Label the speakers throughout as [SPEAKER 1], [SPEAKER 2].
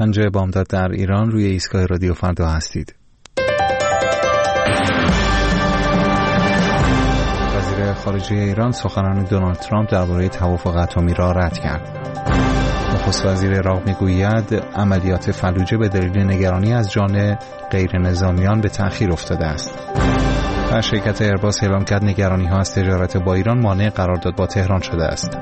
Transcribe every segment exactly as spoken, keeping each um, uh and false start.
[SPEAKER 1] پنجه بامداد در ایران، روی ایستگاه رادیو فردا هستید. وزیر خارجه ایران سخنان دونالد ترامپ درباره توافق اتمی را رد کرد. نخست وزیر عراق میگوید عملیات فلوجه به دلیل نگرانی از جان غیر نظامیان به تأخیر افتاده است. و شرکت ایرباس اعلام کرد نگرانی ها از تجارت با ایران مانع قرارداد با تهران شده است.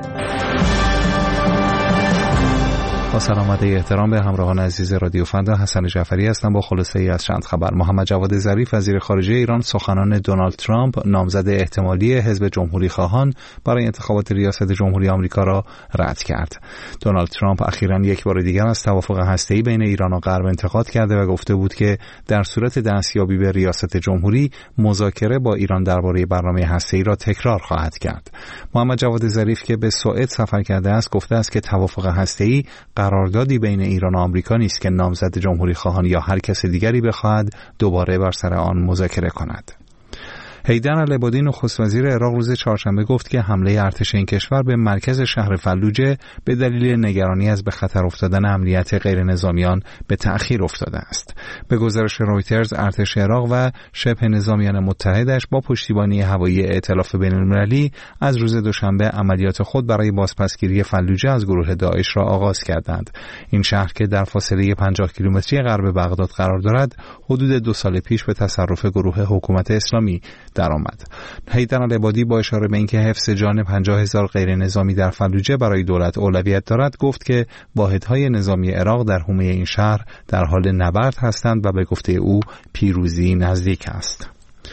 [SPEAKER 1] با سلام و احترام به همراهان عزیز رادیو فردا، حسن جعفری هستم با خلاصه ای از چند خبر. محمد جواد ظریف وزیر خارجه ایران سخنان دونالد ترامپ نامزد احتمالی حزب جمهوری خواهان برای انتخابات ریاست جمهوری آمریکا را رد کرد. دونالد ترامپ اخیراً یک بار دیگر از توافق هسته‌ای بین ایران و غرب انتقاد کرده و گفته بود که در صورت دستیابی به ریاست جمهوری مذاکره با ایران درباره برنامه هسته‌ای را تکرار خواهد کرد. محمد جواد ظریف که به سوئد سفر کرده است گفته است که توافق هسته‌ای قراردادی بین ایران و آمریکا نیست که نامزد جمهوری خواهان یا هر کس دیگری بخواهد دوباره بر سر آن مذاکره کند. حیدر العبادی نخست وزیر عراق روز چهارشنبه گفت که حمله ارتش این کشور به مرکز شهر فلوجه به دلیل نگرانی از به خطر افتادن امنیت غیر نظامیان به تأخیر افتاده است. به گزارش رویترز ارتش عراق و شبه نظامیان متحدش با پشتیبانی هوایی ائتلاف بین‌المللی از روز دوشنبه عملیات خود برای بازپسگیری فلوجه از گروه داعش را آغاز کردند. این شهر که در فاصله پنجاه کیلومتری غرب بغداد قرار دارد، حدود دو سال پیش به تصرف گروه حکومت اسلامی درآمد. حیدر العبادی با اشاره به اینکه حفظ جان پنجاه هزار غیر نظامی در فلوجه برای دولت اولویت دارد گفت که واحدهای نظامی عراق در حومه این شهر در حال نبرد هستند و به گفته او پیروزی نزدیک است.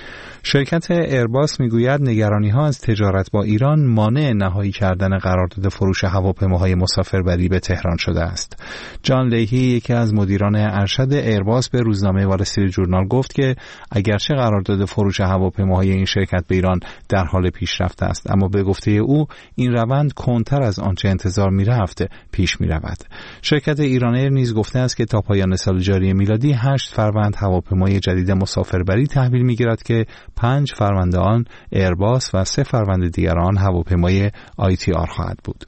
[SPEAKER 1] شرکت ایرباس میگوید نگرانی‌ها از تجارت با ایران مانع نهایی کردن قرارداد فروش هواپیماهای مسافربری به تهران شده است. جان لیهی یکی از مدیران ارشد ایرباس به روزنامه وال استریت جورنال گفت که اگرچه قرارداد فروش هواپیماهای این شرکت به ایران در حال پیشرفت است، اما به گفته او این روند کندتر از آنچه انتظار می‌رفت پیش می‌رود. شرکت ایران ایر نیز گفته است که تا پایان سال جاری میلادی هشت فروند هواپیمای جدید مسافربری تحویل می‌گیرد که پنج فروند آن ایرباس و سه فروند دیگر آن هواپیمای آی تی آر خواهد بود.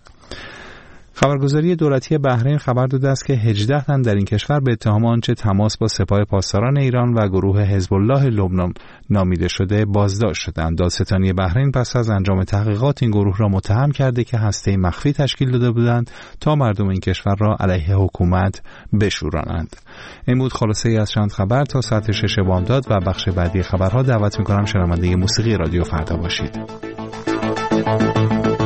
[SPEAKER 1] خبرگزاری دولتی بحرین خبر داده است که هجده تن در این کشور به اتهام آنچه تماس با سپاه پاسداران ایران و گروه حزب الله لبنان نامیده شده بازداشت شدند. دادستانی بحرین پس از انجام تحقیقات این گروه را متهم کرده که هسته مخفی تشکیل داده بودند تا مردم این کشور را علیه حکومت بشورانند. این بود خلاصه ای از چند خبر. تا ساعت شش بامداد و بخش بعدی خبرها دعوت می‌کنم شنونده موسیقی رادیو فردا باشید.